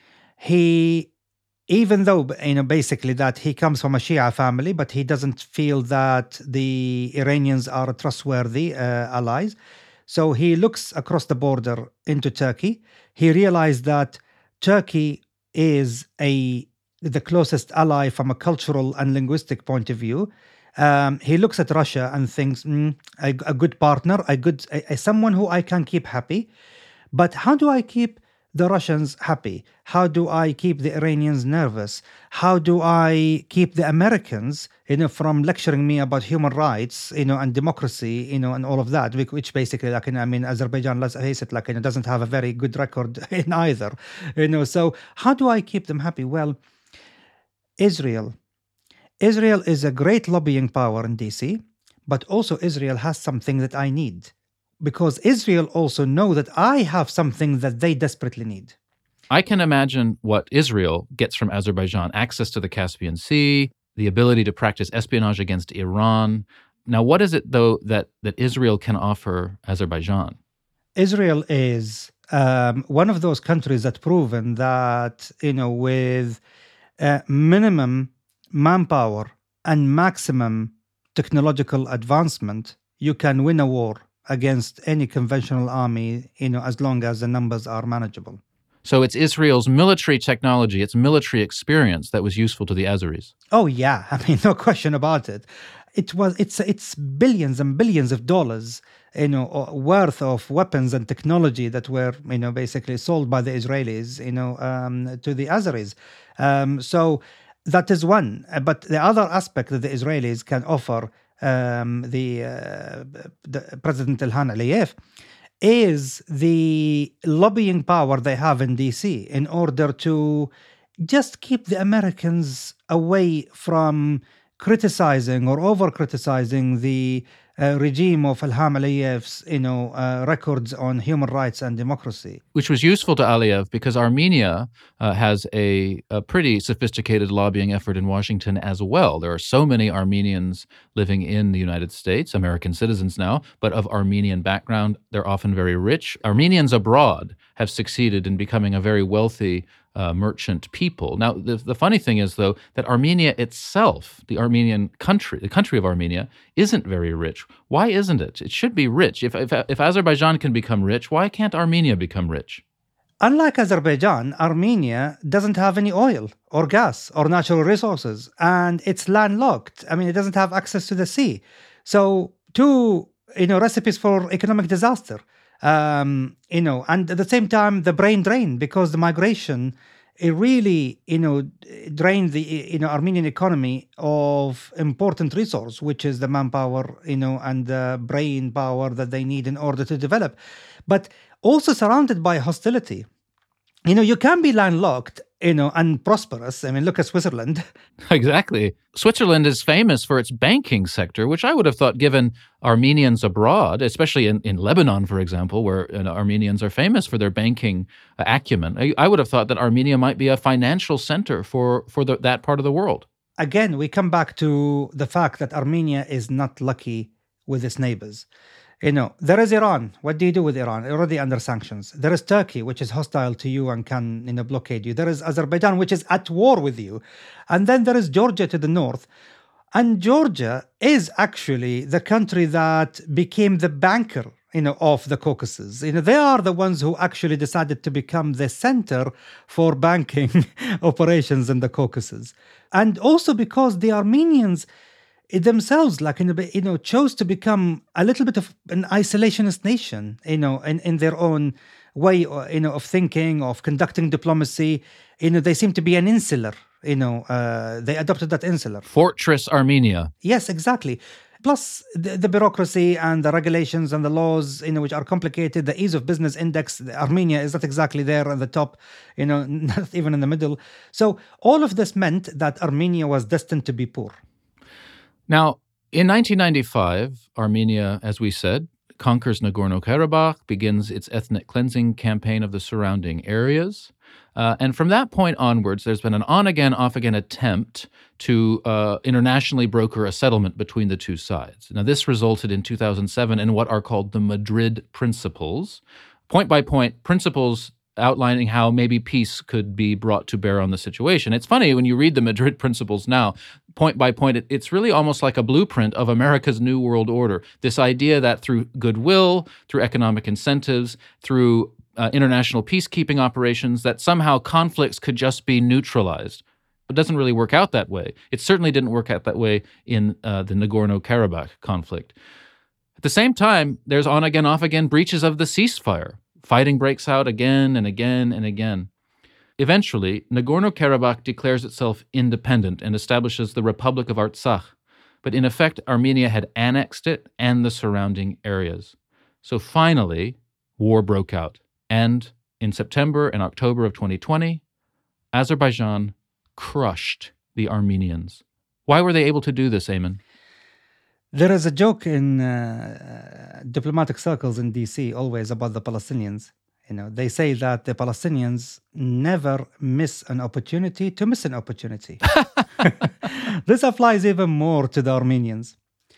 He, even though, you know, basically that he comes from a Shia family, but he doesn't feel that the Iranians are trustworthy uh, allies. So he looks across the border into Turkey. He realized that Turkey is a the closest ally from a cultural and linguistic point of view. Um, he looks at Russia and thinks, mm, a, a good partner, a good, a, a someone who I can keep happy. But how do I keep the Russians happy? How do I keep the Iranians nervous? How do I keep the Americans, you know, from lecturing me about human rights, you know, and democracy, you know, and all of that, which basically, like, I mean, Azerbaijan, let's face it, like, you know, doesn't have a very good record in either, you know. So how do I keep them happy? Well, Israel. Israel is a great lobbying power in D C, but also Israel has something that I need. Because Israel also know that I have something that they desperately need. I can imagine what Israel gets from Azerbaijan: access to the Caspian Sea, the ability to practice espionage against Iran. Now, what is it, though, that, that Israel can offer Azerbaijan? Israel is um, one of those countries that proven that, you know, with uh, minimum manpower and maximum technological advancement, you can win a war against any conventional army, you know, as long as the numbers are manageable. So it's Israel's military technology, its military experience that was useful to the Azeris. Oh yeah, I mean, no question about it. It was it's it's billions and billions of dollars, you know, worth of weapons and technology that were, you know, basically sold by the Israelis, you know, um, to the Azeris. Um, so that is one. But the other aspect that the Israelis can offer Um, the, uh, the President Ilham Aliyev is the lobbying power they have in D C in order to just keep the Americans away from criticizing or over-criticizing the uh, regime of Ilham Aliyev's, you know, uh, records on human rights and democracy. Which was useful to Aliyev because Armenia uh, has a, a pretty sophisticated lobbying effort in Washington as well. There are so many Armenians living in the United States, American citizens now, but of Armenian background. They're often very rich. Armenians abroad have succeeded in becoming a very wealthy Uh, merchant people. Now, the, the funny thing is, though, that Armenia itself, the Armenian country, the country of Armenia, isn't very rich. Why isn't it? It should be rich. If, if, if Azerbaijan can become rich, why can't Armenia become rich? Unlike Azerbaijan, Armenia doesn't have any oil or gas or natural resources, and it's landlocked. I mean, it doesn't have access to the sea. So, two, you know, recipes for economic disaster. Um, you know, and at the same time, the brain drain, because the migration, it really, you know, drained the, you know, Armenian economy of important resource, which is the manpower, you know, and the brain power that they need in order to develop. But also surrounded by hostility. You know, you can be landlocked, you know, and prosperous. I mean, look at Switzerland. Exactly. Switzerland is famous for its banking sector, which I would have thought, given Armenians abroad, especially in, in Lebanon, for example, where you know, Armenians are famous for their banking uh, acumen, I, I would have thought that Armenia might be a financial center for, for the, that part of the world. Again, we come back to the fact that Armenia is not lucky with its neighbors. You know, there is Iran. What do you do with Iran? Already under sanctions. There is Turkey, which is hostile to you and can, you know, blockade you. There is Azerbaijan, which is at war with you. And then there is Georgia to the north. And Georgia is actually the country that became the banker, you know, of the Caucasus. You know, they are the ones who actually decided to become the center for banking operations in the Caucasus. And also because the Armenians It themselves, like in a bit, you know, chose to become a little bit of an isolationist nation, you know, in, in their own way, you know, of thinking, of conducting diplomacy. You know, they seem to be an insular, you know, uh, they adopted that insular. Fortress Armenia. Yes, exactly. Plus the, the bureaucracy and the regulations and the laws, you know, which are complicated. The ease of business index, Armenia is not exactly there at the top, you know, not even in the middle. So all of this meant that Armenia was destined to be poor. Now, in nineteen ninety-five, Armenia, as we said, conquers Nagorno-Karabakh, begins its ethnic cleansing campaign of the surrounding areas. Uh, and from that point onwards, there's been an on-again, off-again attempt to uh, internationally broker a settlement between the two sides. Now, this resulted in two thousand seven in what are called the Madrid Principles, point-by-point principles outlining how maybe peace could be brought to bear on the situation. It's funny, when you read the Madrid Principles now, point by point, it, it's really almost like a blueprint of America's New World Order. This idea that through goodwill, through economic incentives, through uh, international peacekeeping operations, that somehow conflicts could just be neutralized. It doesn't really work out that way. It certainly didn't work out that way in uh, the Nagorno-Karabakh conflict. At the same time, there's on-again, off-again breaches of the ceasefire. Fighting breaks out again and again and again. Eventually, Nagorno-Karabakh declares itself independent and establishes the Republic of Artsakh. But in effect, Armenia had annexed it and the surrounding areas. So finally, war broke out. And in September and October of twenty twenty, Azerbaijan crushed the Armenians. Why were they able to do this, Ayman? There is a joke in uh, diplomatic circles in D C always about the Palestinians. You know, they say that the Palestinians never miss an opportunity to miss an opportunity. This applies even more to the Armenians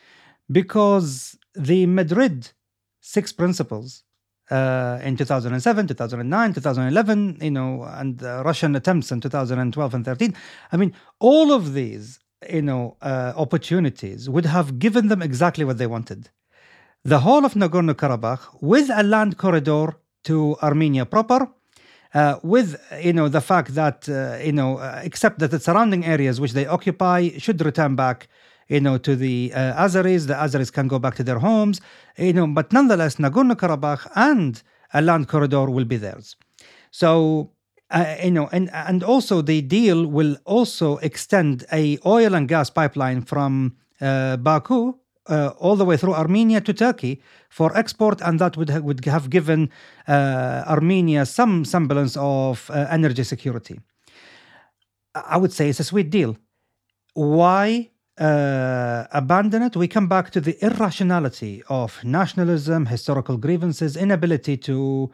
because the Madrid Six Principles uh, in two thousand seven, two thousand nine, two thousand eleven, you know, and uh, Russian attempts in two thousand twelve and thirteen. I mean, all of these you know, uh, opportunities would have given them exactly what they wanted. The whole of Nagorno-Karabakh with a land corridor to Armenia proper, uh, with, you know, the fact that, uh, you know, uh, except that the surrounding areas which they occupy should return back, you know, to the uh, Azeris. The Azeris can go back to their homes, you know, but nonetheless, Nagorno-Karabakh and a land corridor will be theirs. So, Uh, you know, and and also the deal will also extend a oil and gas pipeline from uh, Baku uh, all the way through Armenia to Turkey for export, and that would ha- would have given uh, Armenia some semblance of uh, energy security. I would say it's a sweet deal. Why uh, abandon it? We come back to the irrationality of nationalism, historical grievances, inability to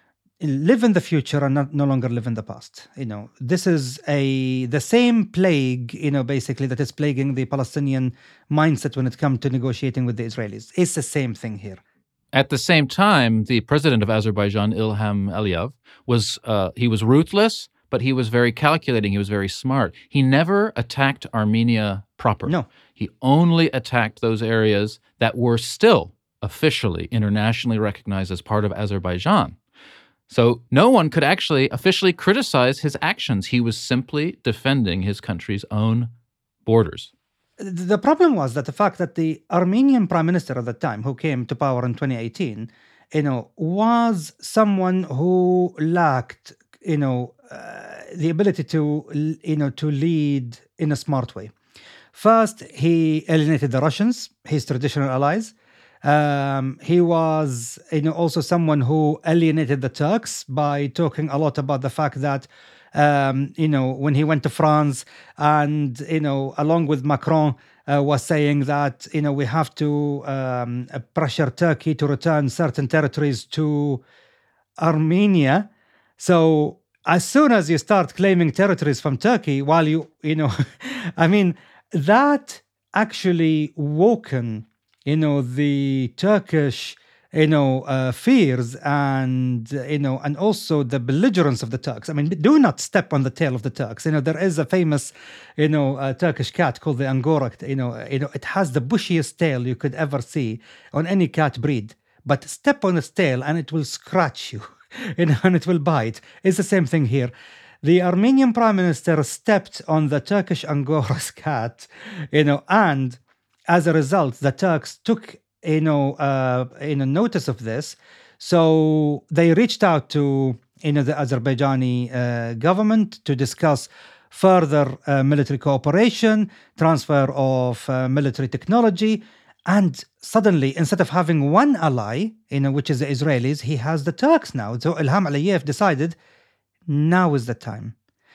live in the future and not, no longer live in the past. You know, this is a the same plague, you know, basically that is plaguing the Palestinian mindset when it comes to negotiating with the Israelis. It's the same thing here. At the same time, the president of Azerbaijan, Ilham Aliyev, was uh, he was ruthless, but he was very calculating. He was very smart. He never attacked Armenia proper. No. He only attacked those areas that were still officially internationally recognized as part of Azerbaijan. So no one could actually officially criticize his actions. He was simply defending his country's own borders. The problem was that the fact that the Armenian prime minister at the time, who came to power in twenty eighteen, you know, was someone who lacked, you know, uh, the ability to, you know, to lead in a smart way. First, he alienated the Russians, his traditional allies. Um, he was, you know, also someone who alienated the Turks by talking a lot about the fact that, um, you know, when he went to France and, you know, along with Macron, uh, was saying that, you know, we have to um, pressure Turkey to return certain territories to Armenia. So as soon as you start claiming territories from Turkey, while you, you know, I mean, that actually woken, you know, the Turkish, you know, uh, fears and, you know, and also the belligerence of the Turks. I mean, do not step on the tail of the Turks. You know, there is a famous, you know, uh, Turkish cat called the Angora. You know, you know, it has the bushiest tail you could ever see on any cat breed. But step on its tail and it will scratch you, you know, and it will bite. It's the same thing here. The Armenian prime minister stepped on the Turkish Angora's cat, you know, and as a result, the Turks took, you know, uh, you know, notice of this. So they reached out to, you know, the Azerbaijani uh, government to discuss further uh, military cooperation, transfer of uh, military technology. And suddenly, instead of having one ally, you know, which is the Israelis, he has the Turks now. So Ilham Aliyev decided now is the time.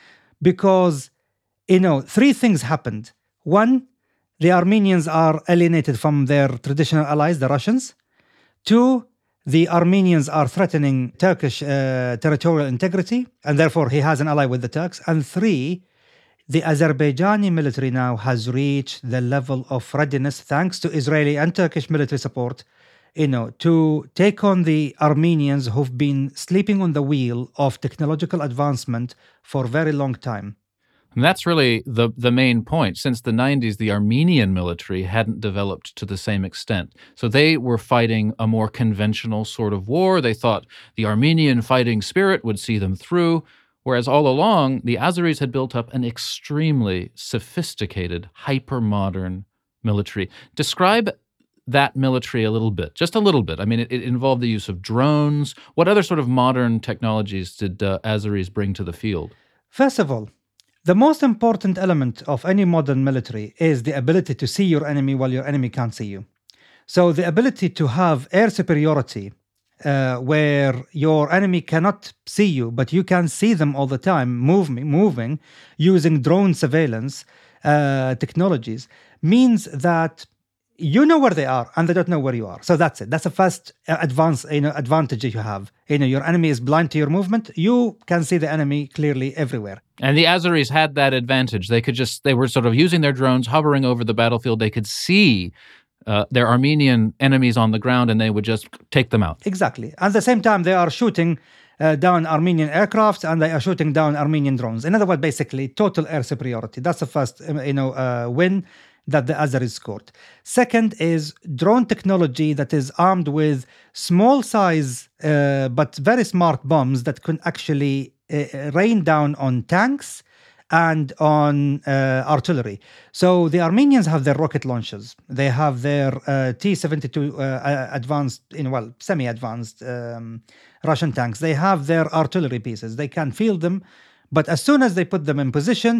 Because, you know, three things happened. One, the Armenians are alienated from their traditional allies, the Russians. Two, the Armenians are threatening Turkish uh, territorial integrity, and therefore he has an ally with the Turks. And three, the Azerbaijani military now has reached the level of readiness, thanks to Israeli and Turkish military support, you know, to take on the Armenians who've been sleeping on the wheel of technological advancement for a very long time. And that's really the, the main point. Since the nineties, the Armenian military hadn't developed to the same extent. So they were fighting a more conventional sort of war. They thought the Armenian fighting spirit would see them through, whereas all along, the Azeris had built up an extremely sophisticated, hyper-modern military. Describe that military a little bit, just a little bit. I mean, it, it involved the use of drones. What other sort of modern technologies did uh, Azeris bring to the field? First of all, the most important element of any modern military is the ability to see your enemy while your enemy can't see you. So the ability to have air superiority, uh, where your enemy cannot see you, but you can see them all the time, moving, moving using drone surveillance uh, technologies, means that you know where they are and they don't know where you are. So that's it. That's the first advance, you know, advantage that you have. You know, your enemy is blind to your movement. You can see the enemy clearly everywhere. And the Azeris had that advantage. They could just, they were sort of using their drones, hovering over the battlefield. They could see uh, their Armenian enemies on the ground and they would just take them out. Exactly. At the same time, they are shooting uh, down Armenian aircraft and they are shooting down Armenian drones. In other words, basically, total air superiority. That's the first, you know, uh, win that the Azeris scored. Second is drone technology that is armed with small size uh, but very smart bombs that can actually uh, rain down on tanks and on uh, artillery. So the Armenians have their rocket launchers. They have their uh, T seventy-two uh, advanced, you know, well, semi-advanced um, Russian tanks. They have their artillery pieces. They can field them, but as soon as they put them in position,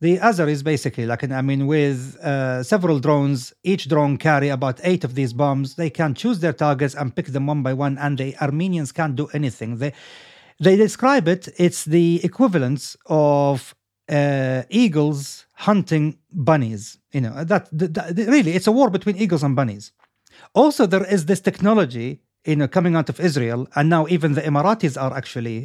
The Azeris basically, like I mean, with uh, several drones, each drone carry about eight of these bombs. They can choose their targets and pick them one by one, and the Armenians can't do anything. They they describe it. It's the equivalence of uh, eagles hunting bunnies. You know that, that, that really, it's a war between eagles and bunnies. Also, there is this technology, you know, coming out of Israel, and now even the Emiratis are actually,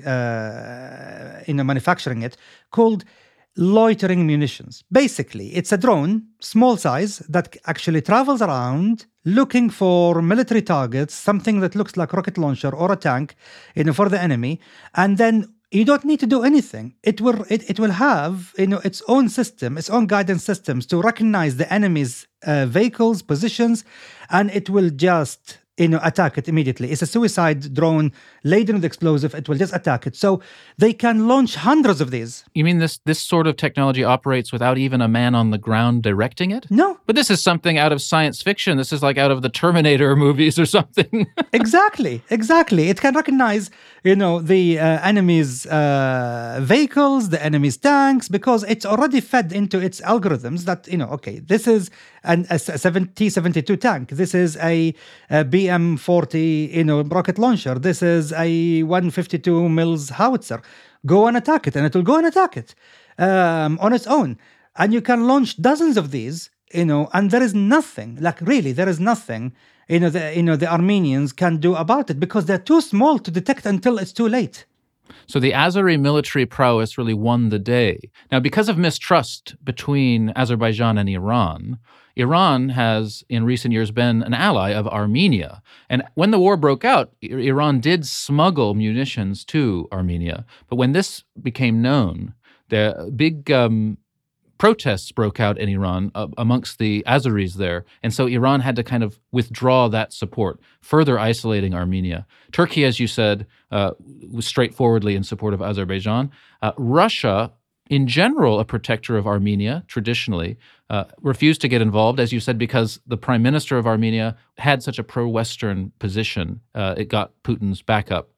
uh, you know, manufacturing it, called loitering munitions. Basically, it's a drone, small size, that actually travels around looking for military targets, something that looks like a rocket launcher or a tank, you know, for the enemy, and then you don't need to do anything. It will it, it will have, you know, its own system, its own guidance systems to recognize the enemy's uh, vehicles, positions, and it will just, you know, attack it immediately. It's a suicide drone laden with explosive. It will just attack it. So they can launch hundreds of these. You mean this this sort of technology operates without even a man on the ground directing it? No. But this is something out of science fiction. This is like out of the Terminator movies or something. Exactly, exactly. It can recognize, you know, the uh, enemy's uh, vehicles, the enemy's tanks, because it's already fed into its algorithms that, you know, okay, this is an, a T seventy-two tank. This is a, a B M forty, you know, rocket launcher. This is a one fifty-two mils howitzer. Go and attack it, and it will go and attack it um, on its own. And you can launch dozens of these, you know, and there is nothing, like really, there is nothing, you know, the, you know, the Armenians can do about it because they're too small to detect until it's too late. So the Azeri military prowess really won the day. Now, because of mistrust between Azerbaijan and Iran, Iran has in recent years been an ally of Armenia. And when the war broke out, Iran did smuggle munitions to Armenia. But when this became known, the big um, protests broke out in Iran uh, amongst the Azeris there. And so Iran had to kind of withdraw that support, further isolating Armenia. Turkey, as you said, uh, was straightforwardly in support of Azerbaijan. Uh, Russia, in general, a protector of Armenia, traditionally, uh, refused to get involved, as you said, because the prime minister of Armenia had such a pro-Western position. Uh, it got Putin's backup.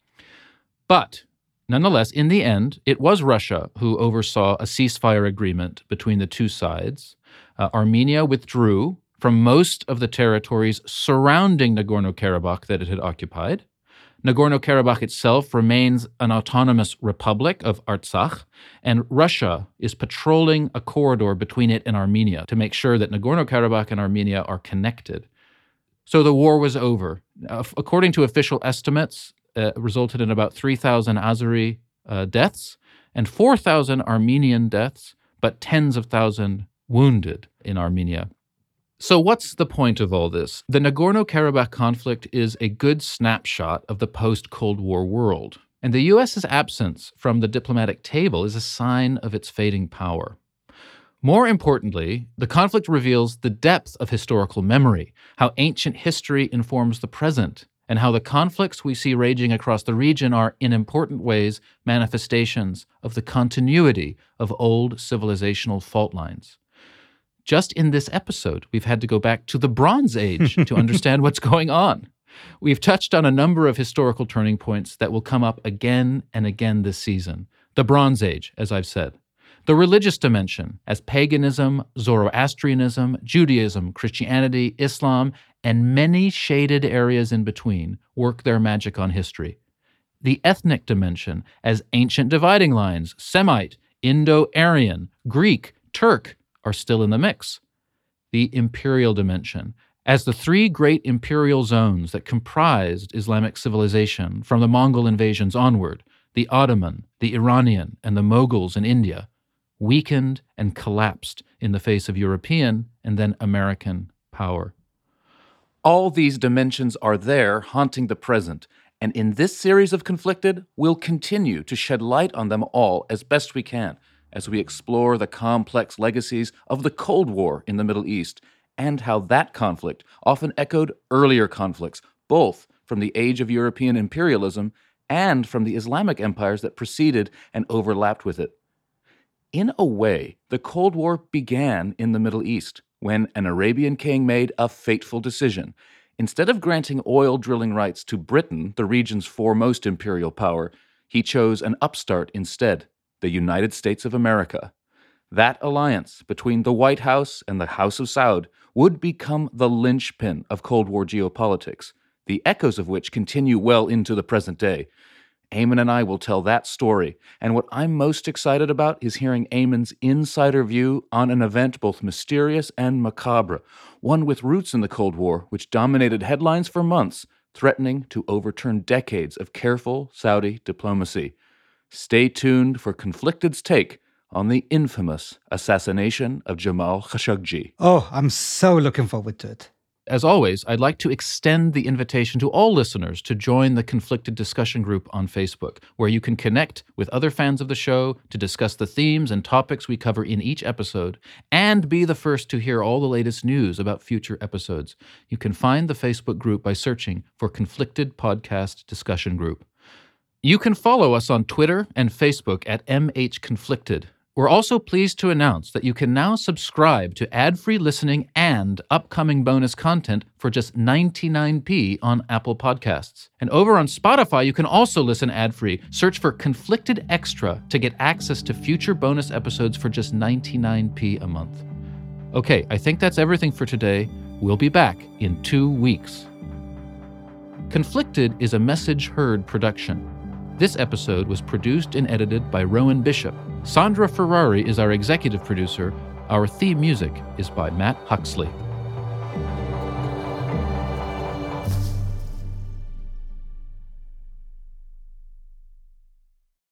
But nonetheless, in the end, it was Russia who oversaw a ceasefire agreement between the two sides. Uh, Armenia withdrew from most of the territories surrounding Nagorno-Karabakh that it had occupied. Nagorno-Karabakh itself remains an autonomous republic of Artsakh, and Russia is patrolling a corridor between it and Armenia to make sure that Nagorno-Karabakh and Armenia are connected. So the war was over. Uh, according to official estimates, uh, resulted in about three thousand Azeri uh, deaths and four thousand Armenian deaths, but tens of thousands wounded in Armenia. So what's the point of all this? The Nagorno-Karabakh conflict is a good snapshot of the post-Cold War world, and the U S's absence from the diplomatic table is a sign of its fading power. More importantly, the conflict reveals the depth of historical memory, how ancient history informs the present, and how the conflicts we see raging across the region are, in important ways, manifestations of the continuity of old civilizational fault lines. Just in this episode, we've had to go back to the Bronze Age to understand what's going on. We've touched on a number of historical turning points that will come up again and again this season. The Bronze Age, as I've said. The religious dimension, as paganism, Zoroastrianism, Judaism, Christianity, Islam, and many shaded areas in between work their magic on history. The ethnic dimension, as ancient dividing lines, Semite, Indo-Aryan, Greek, Turk, are still in the mix. The imperial dimension, as the three great imperial zones that comprised Islamic civilization from the Mongol invasions onward, the Ottoman, the Iranian, and the Mughals in India, weakened and collapsed in the face of European and then American power. All these dimensions are there, haunting the present, and in this series of Conflicted, we'll continue to shed light on them all as best we can, as we explore the complex legacies of the Cold War in the Middle East and how that conflict often echoed earlier conflicts, both from the age of European imperialism and from the Islamic empires that preceded and overlapped with it. In a way, the Cold War began in the Middle East when an Arabian king made a fateful decision. Instead of granting oil drilling rights to Britain, the region's foremost imperial power, he chose an upstart instead, the United States of America. That alliance between the White House and the House of Saud would become the linchpin of Cold War geopolitics, the echoes of which continue well into the present day. Eamon and I will tell that story, and what I'm most excited about is hearing Eamon's insider view on an event both mysterious and macabre, one with roots in the Cold War which dominated headlines for months, threatening to overturn decades of careful Saudi diplomacy. Stay tuned for Conflicted's take on the infamous assassination of Jamal Khashoggi. Oh, I'm so looking forward to it. As always, I'd like to extend the invitation to all listeners to join the Conflicted discussion group on Facebook, where you can connect with other fans of the show to discuss the themes and topics we cover in each episode, and be the first to hear all the latest news about future episodes. You can find the Facebook group by searching for Conflicted Podcast Discussion Group. You can follow us on Twitter and Facebook at M H Conflicted. We're also pleased to announce that you can now subscribe to ad-free listening and upcoming bonus content for just ninety-nine p on Apple Podcasts. And over on Spotify, you can also listen ad-free. Search for Conflicted Extra to get access to future bonus episodes for just ninety-nine p a month. Okay, I think that's everything for today. We'll be back in two weeks. Conflicted is a Message Heard production. This episode was produced and edited by Rowan Bishop. Sandra Ferrari is our executive producer. Our theme music is by Matt Huxley.